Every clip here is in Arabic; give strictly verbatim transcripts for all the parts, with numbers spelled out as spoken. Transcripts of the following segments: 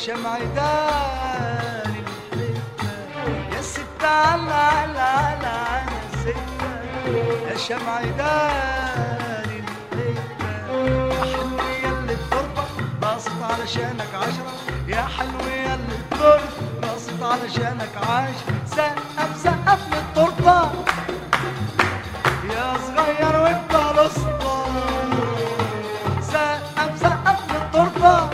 شمع دار الحبة يا ستة على على على على ستة يا شمع دار الحبة يا حلو ياللي التربة باصت علشانك عشرة يا حلو ياللي التربة باصت علشانك عشرة سقف سقف للتربة يا صغير وانت الاسطى سقف سقف للتربة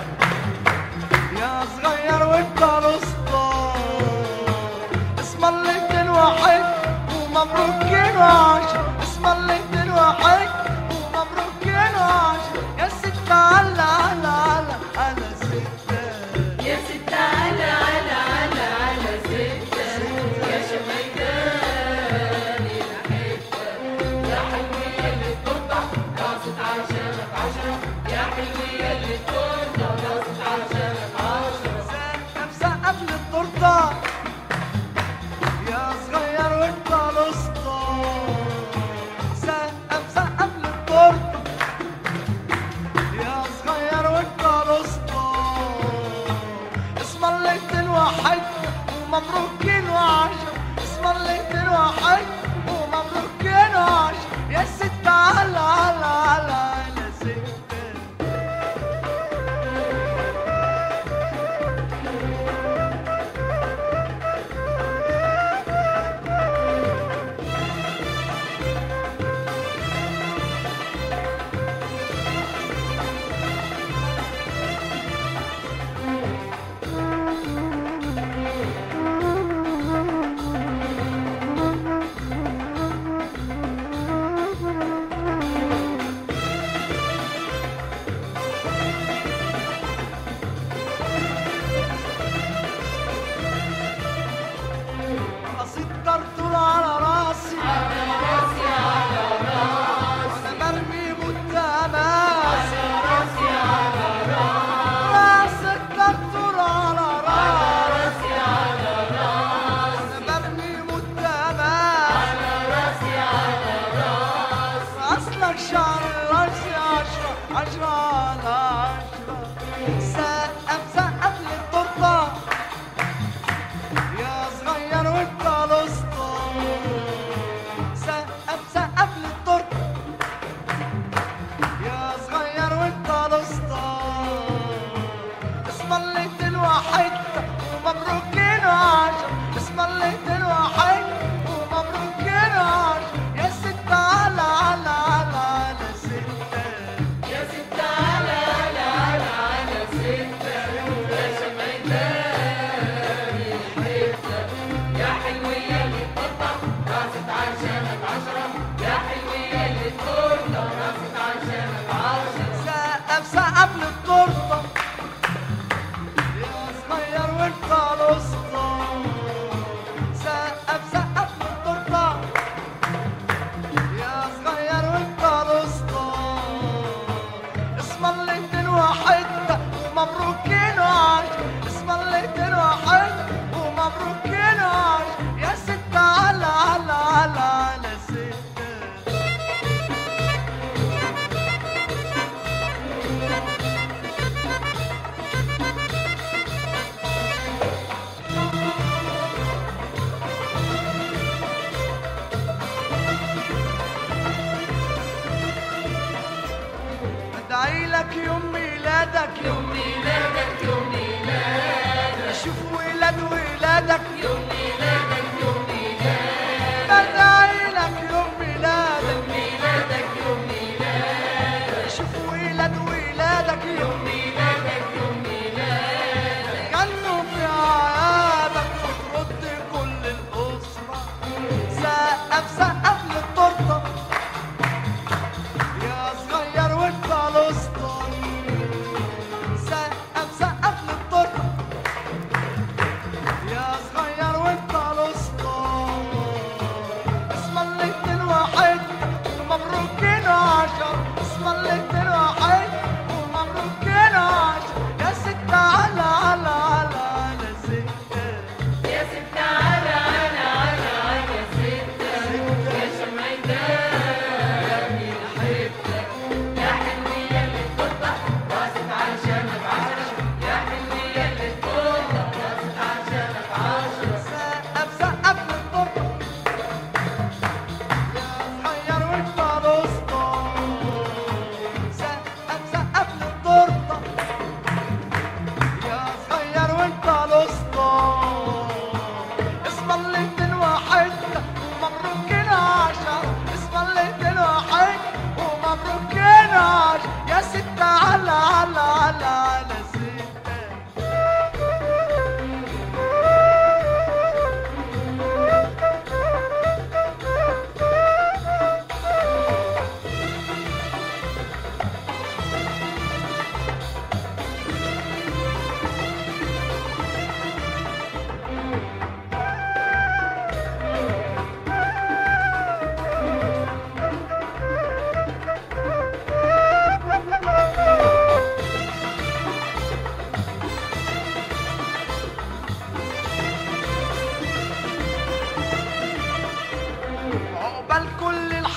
يا صغير وانت الاسطى اسم الله اتنين واحد ومبروكين وعشرة اسم الله اتنين واحد ومبروكين وعشرة يا ستة على على على على ستة يا ستة على على على على ستة يا شميدان الحتة يا حلوة اللي التورتة راست علشانك عشرة يا حلوة اللي التورتة راست علشانك عشرة سقف سقف للتورتة يا صغير وانت الاسطى سقف سقف للتورتة يا صغير وانت الاسطى اسم الله اتنين واحد ومبروكين وعشرة اسم الله اتنين واحد ومبروكين وعشرة يا ستة على على على على ستة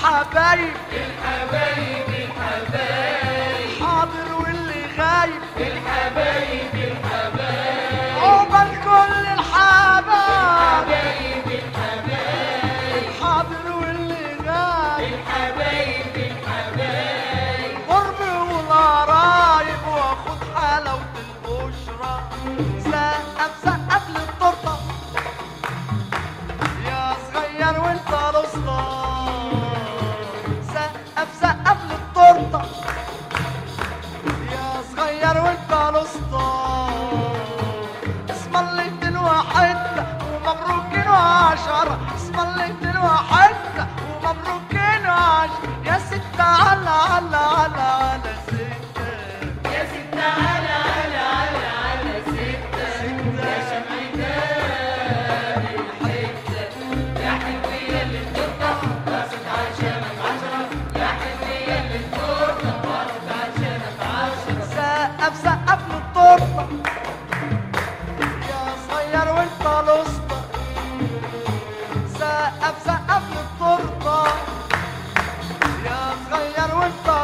الحبايب الحبايب الحبايب حاضر واللي غايب الحبايب الحبايب عقبال كل الحبايب الحبايب الحبايب حاضر واللي غايب الحبايب الحبايب قرب والقرايب واخد حلاوة البشرى سقف سقف للتورته يا صغير وانت الاسطى سقف سقف للتورته يا صغير وانت الاسطى اسم الله اتنين وحده ومبروكين وعشرة اسم الله اتنين وحده ومبروكين وعشرة يا ستة على على على على ستة يا ستة على على على على ستة يا شمعتان الحتة يا حلوية اللي التورتة باصت عشانك عشرة يا حلوية اللي التورتة باصت عشانك عشرة سقف سقف للتورته يا صغير وانت الاسطى سقف سقف للتورته يا صغير وانت